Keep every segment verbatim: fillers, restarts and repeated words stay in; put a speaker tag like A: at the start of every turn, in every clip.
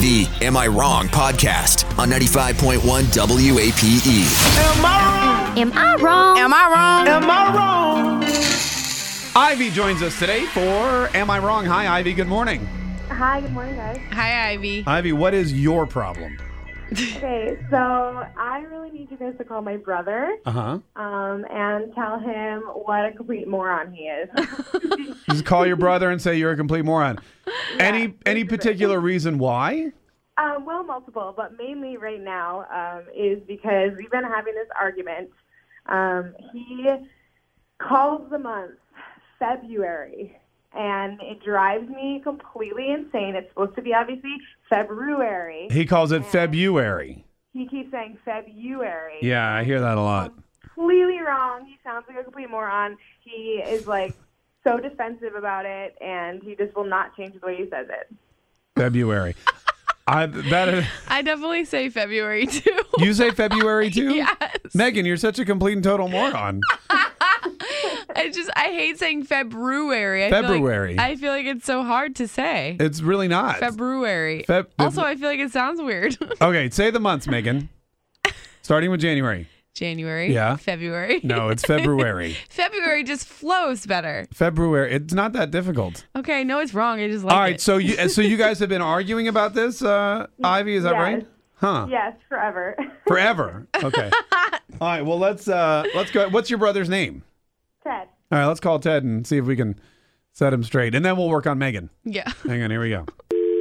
A: The Am I Wrong podcast on ninety-five point one W A P E.
B: Am I wrong?
C: Am I wrong?
B: Am I wrong? Am I wrong?
D: Ivy joins us today for Am I Wrong? Hi, Ivy. Good morning.
E: Hi, good morning, guys.
C: Hi, Ivy.
D: Ivy, what is your problem?
E: Okay, so I really need you guys to call my brother
D: Uh-huh.
E: um, and tell him what a complete moron he is.
D: Just call your brother and say you're a complete moron. any any particular reason why?
E: um, well, multiple, but mainly right now um, is because we've been having this argument. Um, he calls the month February, and it drives me completely insane. It's supposed to be, obviously, February.
D: He calls it February.
E: He keeps saying February.
D: Yeah, I hear that a lot.
E: Completely wrong. He sounds like a complete moron. He is like so defensive about it, and he just will not change the way he says it.
D: February. I that is,
C: I definitely say February too.
D: you say February too?
C: Yes.
D: Megan, you're such a complete and total moron.
C: I just I hate saying February. I
D: February.
C: Feel like, I feel like it's so hard to say.
D: It's really not.
C: February.
D: Feb-
C: also, I feel like it sounds weird.
D: Okay, say the months, Megan. Starting with January.
C: January.
D: Yeah.
C: February.
D: No, it's February.
C: February just flows better.
D: February. It's not that difficult.
C: Okay, I know it's wrong. I just like
D: All right,
C: it.
D: so you so you guys have been arguing about this, uh, Ivy, is that
E: Yes.
D: right? Huh.
E: Yes, forever.
D: Forever. Okay. All right, well let's uh let's go. What's your brother's name?
E: Ted.
D: All right, let's call Ted and see if we can set him straight. And then we'll work on Megan.
C: Yeah.
D: Hang on, here we go.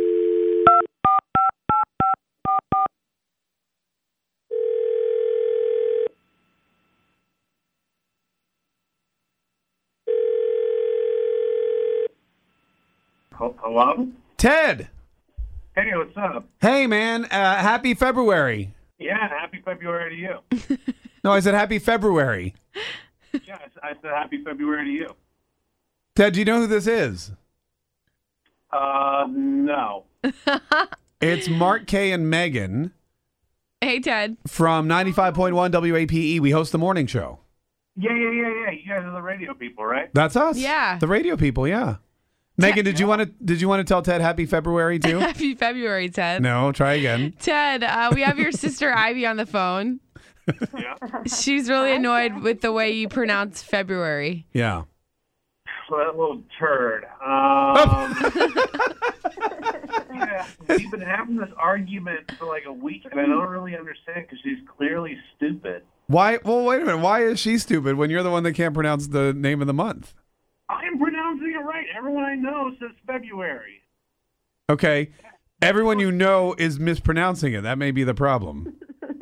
F: Hello?
D: Ted.
F: Hey, what's up?
D: Hey man, uh, happy February.
F: Yeah, happy February to you.
D: No, I said happy February.
F: Yeah, I I said happy February to you.
D: Ted, do you know who this is?
F: Uh, no.
D: It's Mark Kay and Megan
C: Hey, Ted.
D: from ninety-five point one W A P E. We host the morning show.
F: Yeah, yeah, yeah, yeah. You guys are the radio people, right?
D: That's us.
C: Yeah.
D: The radio people, yeah. Megan, did you want to did you want to tell Ted happy February too?
C: Happy February, Ted.
D: No, try again.
C: Ted, uh, we have your sister Ivy on the phone.
F: Yeah.
C: She's really annoyed with the way you pronounce February.
D: Yeah.
F: So that little turd. Um, yeah, we've been having this argument for like a week, and I don't really understand because she's clearly stupid.
D: Why? Well, wait a minute. Why is she stupid when you're the one that can't pronounce the name of the month?
F: I'm pronouncing it right. Everyone I know says February.
D: Okay. Everyone you know is mispronouncing it. That may be the problem.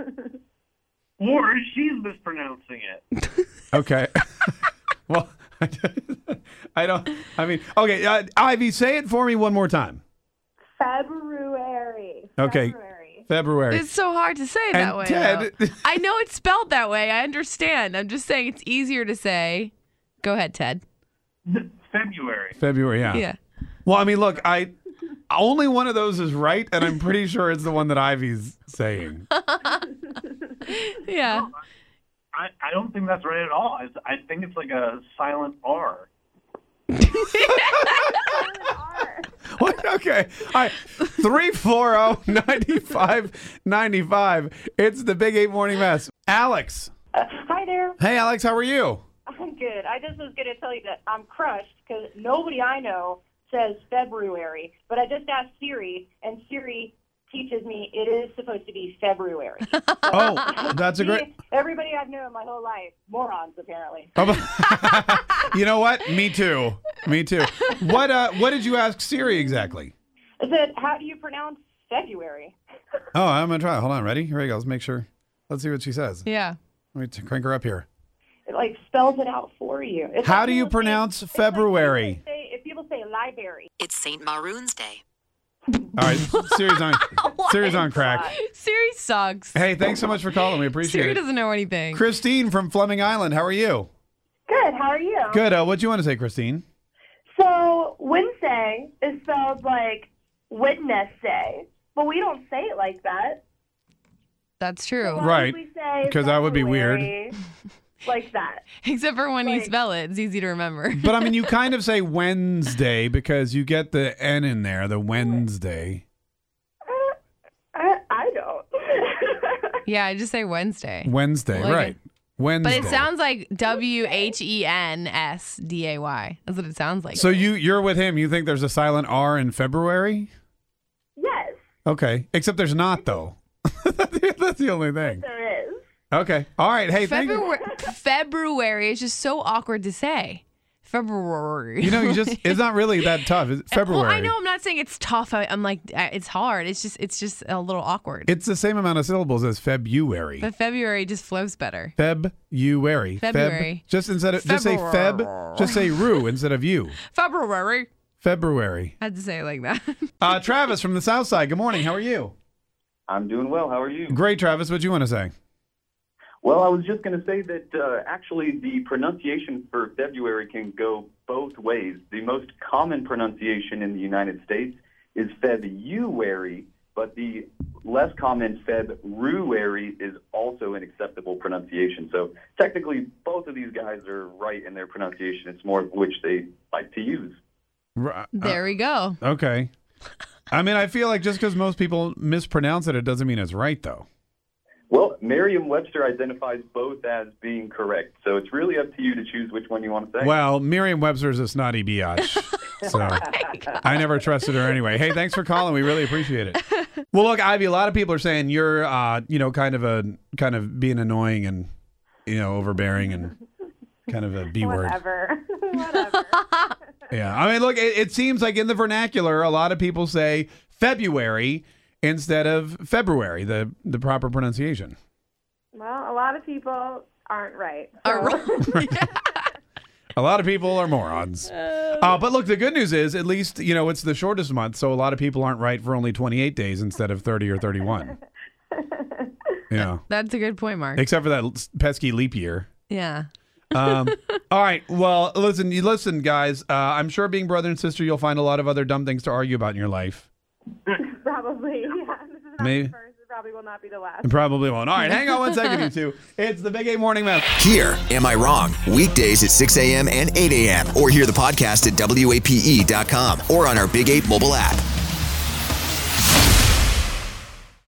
F: Or she's mispronouncing it.
D: Okay. Well, I don't. I mean, okay. Uh, Ivy, say it for me one more time.
E: February.
D: Okay.
E: February.
D: February.
C: It's so hard to say that
D: And
C: way.
D: Ted-
C: though. I know it's spelled that way. I understand. I'm just saying it's easier to say. Go ahead, Ted.
F: February.
D: February. Yeah.
C: Yeah.
D: Well, I mean, look, I only one of those is right, and I'm pretty sure it's the one that Ivy's saying.
C: Yeah.
F: I, I don't think that's right at all. I, I think it's like a silent R.
D: What? Okay. All right. three four zero, nine five nine five. It's the Big Eight Morning Mess. Alex.
G: Uh, hi there.
D: Hey, Alex. How are you?
G: I'm good. I just was going to tell you that I'm crushed because nobody I know says February. But I just asked Siri, and Siri teaches me it is supposed to be February.
D: Oh, that's a great.
G: Everybody I've known my whole life, morons apparently.
D: You know what? Me too. Me too. What uh what did you ask Siri exactly?
G: I said, how do you pronounce February?
D: Oh, I'm gonna try. Hold on, ready? Here we go. Let's make sure. Let's see what she says.
C: Yeah.
D: Let me t- crank her up here.
G: It like spells it out for you. It's
D: How
G: like
D: do you
G: people say-
D: pronounce
G: it's like
D: February?
G: people say- if people say library.
H: It's Saint Maroon's Day.
D: All right, Siri's on. Siri's on crack.
C: Siri sucks.
D: Hey, thanks so much for calling. We appreciate
C: Siri
D: it.
C: doesn't know anything.
D: Christine from Fleming Island. How are you?
E: Good. How are you?
D: Good. Uh, what do you want to say, Christine?
E: So Wednesday is spelled like Wednesday, but we don't say it like that.
C: That's true.
E: Why
D: Right,
E: would we say
D: 'cause that would be weird.
E: February Like that.
C: Except for when you
E: Like-
C: spell it. It's easy to remember.
D: But I mean, you kind of say Wednesday because you get the N in there, the Wednesday.
E: Uh,
C: Yeah, I just say Wednesday.
D: Wednesday,
C: Like
D: right. Wednesday.
C: But it sounds like W H E N S D A Y. That's what it sounds like.
D: So you, you're with him. You think there's a silent R in February?
E: Yes,
D: Okay. Except there's not, though. That's the only thing.
E: there is.
D: Okay. All right. Hey, thank you.
C: February, February is just so awkward to say. February.
D: You know, you just, it's not really that tough. It's February.
C: Well, I know I'm not saying it's tough. I, I'm like, uh, it's hard. It's just, it's just a little awkward.
D: It's the same amount of syllables as February.
C: But February just flows better.
D: February.
C: February.
D: Feb. Just instead of, just say Feb,
C: February.
D: just say Rue instead of you.
C: February.
D: February.
C: I had to say it like that.
D: Uh, Travis from the South Side. Good morning. How are you?
F: I'm doing well. How are you?
D: Great, Travis. What do you want to say?
F: Well, I was just going to say that uh, actually the pronunciation for February can go both ways. The most common pronunciation in the United States is February, but the less common February is also an acceptable pronunciation. So technically, both of these guys are right in their pronunciation. It's more of which they like to use.
D: R-
C: There we go.
D: uh, okay. I mean, I feel like just because most people mispronounce it, it doesn't mean it's right, though.
F: Well, Merriam-Webster identifies both as being correct, so it's really up to you to choose which one you want to say.
D: Well, Merriam-Webster's a snotty biatch, so I never trusted her anyway. Hey, thanks for calling. We really appreciate it. Well, look, Ivy, a lot of people are saying you're, uh, you know, kind of a kind of being annoying and, you know, overbearing and kind of a B word.
E: Whatever. Whatever.
D: Yeah, I mean, look, it, it seems like in the vernacular, a lot of people say February instead of February, the the proper pronunciation.
E: Well, a lot of people aren't right.
C: All
E: so-
C: right.
D: A lot of people are morons. Uh, but look, the good news is, at least, you know, it's the shortest month, so a lot of people aren't right for only twenty-eight days instead of thirty or thirty-one. Yeah.
C: That's a good point, Mark.
D: Except for that pesky leap year.
C: Yeah.
D: Um, all right. Well, listen, you listen, guys. Uh, I'm sure being brother and sister, you'll find a lot of other dumb things to argue about in your life.
E: Probably, yeah. This is not
D: Maybe.
E: the first. It probably will not be the last.
D: Probably won't. All right, hang on one second, you two. It's the Big eight Morning Mess.
A: Here, Am I Wrong? Weekdays at six a.m. and eight a.m. Or hear the podcast at W A P E dot com or on our Big eight mobile app.